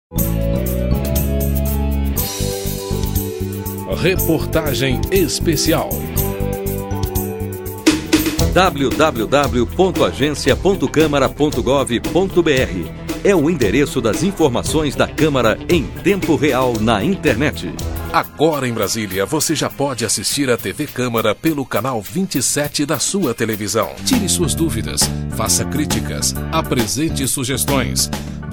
Reportagem especial. www.agencia.câmara.gov.br é o endereço das informações da Câmara em tempo real na internet. Agora em Brasília, você já pode assistir a TV Câmara pelo canal 27 da sua televisão. Tire suas dúvidas, faça críticas, apresente sugestões.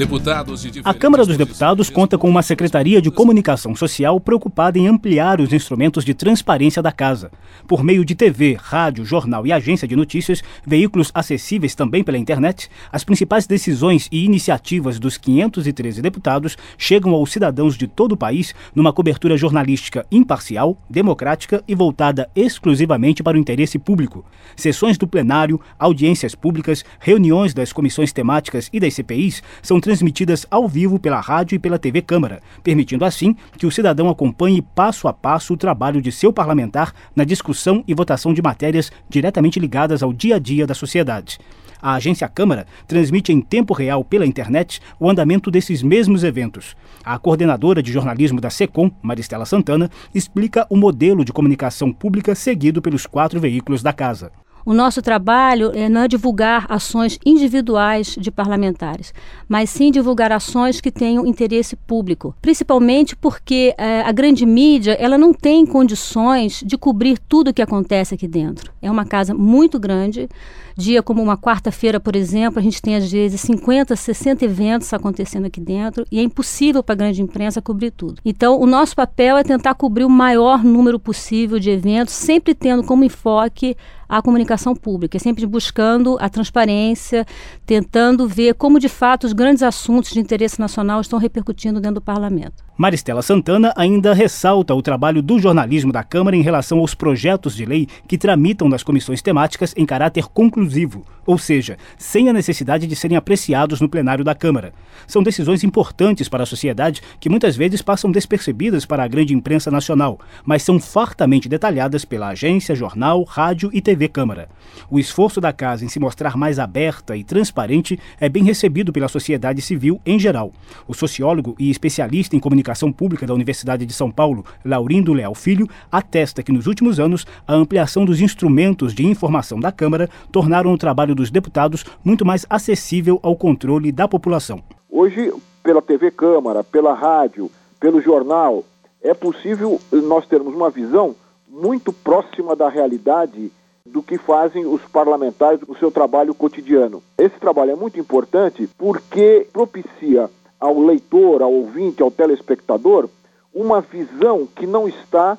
A Câmara dos Deputados conta com uma Secretaria de Comunicação Social preocupada em ampliar os instrumentos de transparência da Casa. Por meio de TV, rádio, jornal e agência de notícias, veículos acessíveis também pela internet, as principais decisões e iniciativas dos 513 deputados chegam aos cidadãos de todo o país numa cobertura jornalística imparcial, democrática e voltada exclusivamente para o interesse público. Sessões do plenário, audiências públicas, reuniões das comissões temáticas e das CPIs são transmitidas ao vivo pela rádio e pela TV Câmara, permitindo assim que o cidadão acompanhe passo a passo o trabalho de seu parlamentar na discussão e votação de matérias diretamente ligadas ao dia a dia da sociedade. A Agência Câmara transmite em tempo real pela internet o andamento desses mesmos eventos. A coordenadora de jornalismo da SECOM, Maristela Santana, explica o modelo de comunicação pública seguido pelos 4 veículos da Casa. O nosso trabalho não é divulgar ações individuais de parlamentares, mas sim divulgar ações que tenham interesse público, principalmente porque a grande mídia ela não tem condições de cobrir tudo o que acontece aqui dentro. É uma casa muito grande. Dia como uma quarta-feira, por exemplo, a gente tem às vezes 50, 60 eventos acontecendo aqui dentro e é impossível para a grande imprensa cobrir tudo. Então, o nosso papel é tentar cobrir o maior número possível de eventos, sempre tendo como enfoque a comunicação pública, sempre buscando a transparência, tentando ver como de fato os grandes assuntos de interesse nacional estão repercutindo dentro do parlamento. Maristela Santana ainda ressalta o trabalho do jornalismo da Câmara em relação aos projetos de lei que tramitam nas comissões temáticas em caráter conclusivo, ou seja, sem a necessidade de serem apreciados no plenário da Câmara. São decisões importantes para a sociedade que muitas vezes passam despercebidas para a grande imprensa nacional, mas são fartamente detalhadas pela agência, jornal, rádio e TV Câmara. O esforço da Casa em se mostrar mais aberta e transparente é bem recebido pela sociedade civil em geral. O sociólogo e especialista em comunicação pública da Universidade de São Paulo, Laurindo Leal Filho, atesta que nos últimos anos a ampliação dos instrumentos de informação da Câmara tornaram o trabalho dos deputados muito mais acessível ao controle da população. Hoje, pela TV Câmara, pela rádio, pelo jornal, é possível nós termos uma visão muito próxima da realidade do que fazem os parlamentares no seu trabalho cotidiano. Esse trabalho é muito importante porque propicia ao leitor, ao ouvinte, ao telespectador, uma visão que não está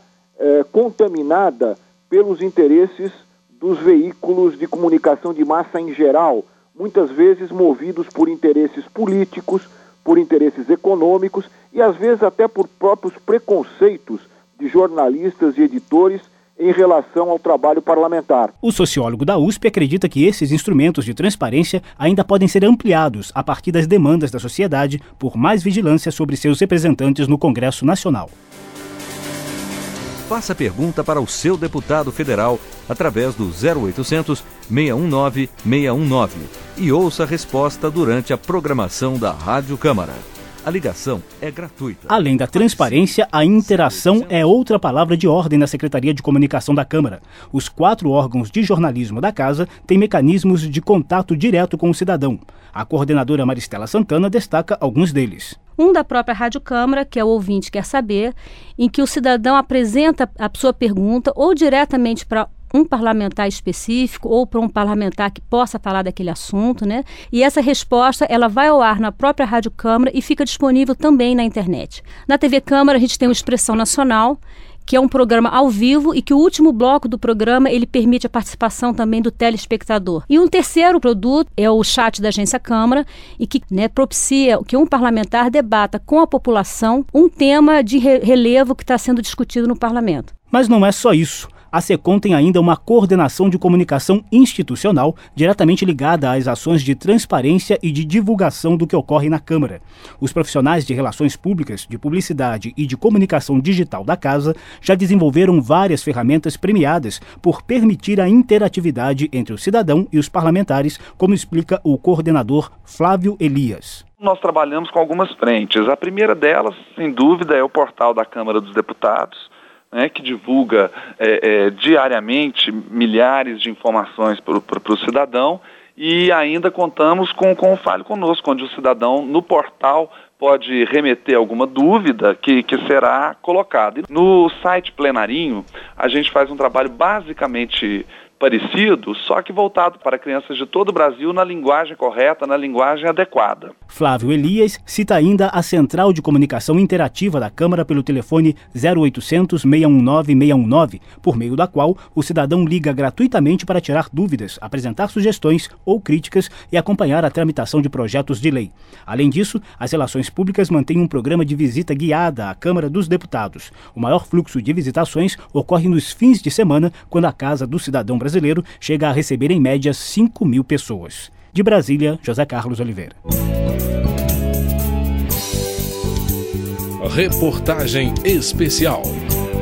contaminada pelos interesses dos veículos de comunicação de massa em geral, muitas vezes movidos por interesses políticos, por interesses econômicos e às vezes até por próprios preconceitos de jornalistas e editores em relação ao trabalho parlamentar. O sociólogo da USP acredita que esses instrumentos de transparência ainda podem ser ampliados a partir das demandas da sociedade por mais vigilância sobre seus representantes no Congresso Nacional. Faça pergunta para o seu deputado federal através do 0800 619 619 e ouça a resposta durante a programação da Rádio Câmara. A ligação é gratuita. Além da transparência, a interação é outra palavra de ordem na Secretaria de Comunicação da Câmara. Os 4 órgãos de jornalismo da Casa têm mecanismos de contato direto com o cidadão. A coordenadora Maristela Santana destaca alguns deles. Um da própria Rádio Câmara, que é o Ouvinte Quer Saber, em que o cidadão apresenta a sua pergunta ou diretamente para um parlamentar específico ou para um parlamentar que possa falar daquele assunto, né? E essa resposta ela vai ao ar na própria Rádio Câmara e fica disponível também na internet. Na TV Câmara a gente tem o Expressão Nacional, que é um programa ao vivo e que o último bloco do programa ele permite a participação também do telespectador. E um terceiro produto é o chat da Agência Câmara e que propicia que um parlamentar debata com a população um tema de relevo que está sendo discutido no parlamento. Mas não é só isso. A SECOM tem ainda uma coordenação de comunicação institucional diretamente ligada às ações de transparência e de divulgação do que ocorre na Câmara. Os profissionais de relações públicas, de publicidade e de comunicação digital da Casa já desenvolveram várias ferramentas premiadas por permitir a interatividade entre o cidadão e os parlamentares, como explica o coordenador Flávio Elias. Nós trabalhamos com algumas frentes. A primeira delas, sem dúvida, é o portal da Câmara dos Deputados, né, que divulga diariamente milhares de informações para o cidadão, e ainda contamos com o Fale Conosco, onde o cidadão no portal pode remeter alguma dúvida que será colocada. No site Plenarinho, a gente faz um trabalho basicamente parecido, só que voltado para crianças de todo o Brasil na linguagem correta, na linguagem adequada. Flávio Elias cita ainda a Central de Comunicação Interativa da Câmara pelo telefone 0800-619-619, por meio da qual o cidadão liga gratuitamente para tirar dúvidas, apresentar sugestões ou críticas e acompanhar a tramitação de projetos de lei. Além disso, as relações públicas mantêm um programa de visita guiada à Câmara dos Deputados. O maior fluxo de visitações ocorre nos fins de semana, quando a Casa do Cidadão Brasileiro chega a receber em média 5.000 pessoas. De Brasília, José Carlos Oliveira. Reportagem especial.